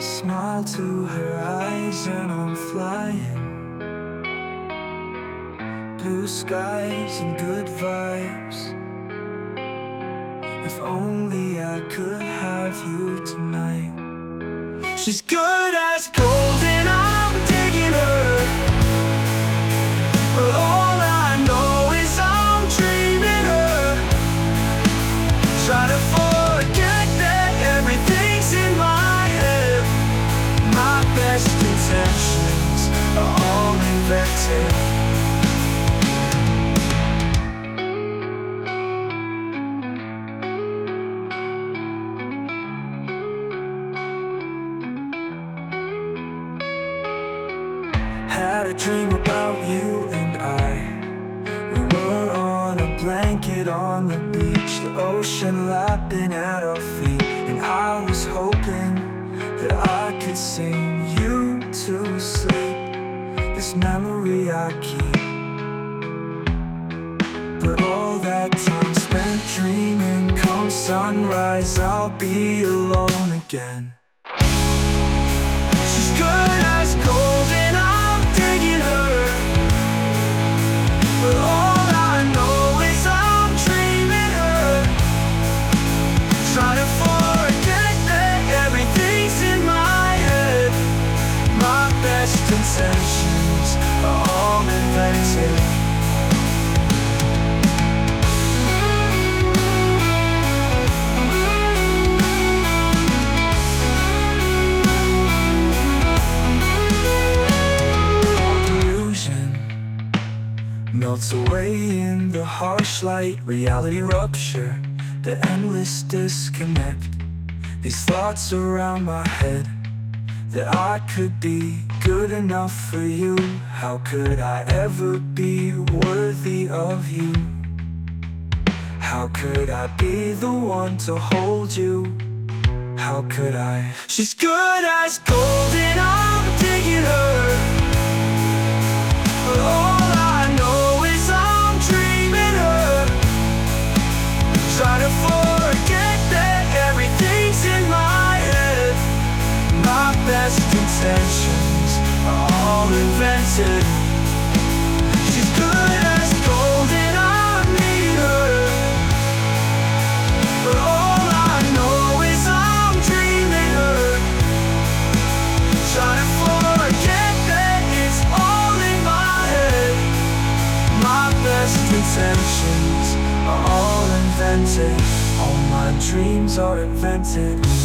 Smile to her eyes and I'm flying. Blue skies and good vibes. If only I could have you tonight. She's good as gold and I'm digging her. But all I know is I'm dreaming her. Try to forget that everything's in my head. My best intentions are all invented. Had a dream about you and I. We were on a blanket on the beach, the ocean lapping at our feet. And I was hoping that I could sing you to sleep. This memory I keep. But all that time spent dreaming, come sunrise I'll be alone again. She's good as gold and I'm digging her. But all I know is I'm dreaming her. Trying to forget that everything's in my head. My best intentions are all invented. Melts away in the harsh light, reality rupture, the endless disconnect. These thoughts around my head, that I could be good enough for you. How could I ever be worthy of you? How could I be the one to hold you? How could I? She's good as gold and I'm digging her. But all I know is I'm dreaming her. Try to forget that everything's in my head. My best intentions are all invented. She's good as gold and I need her. But all I know is I'm dreaming her. Try to forget that it's all in my head. My best intentions are all invented. All my dreams are invented.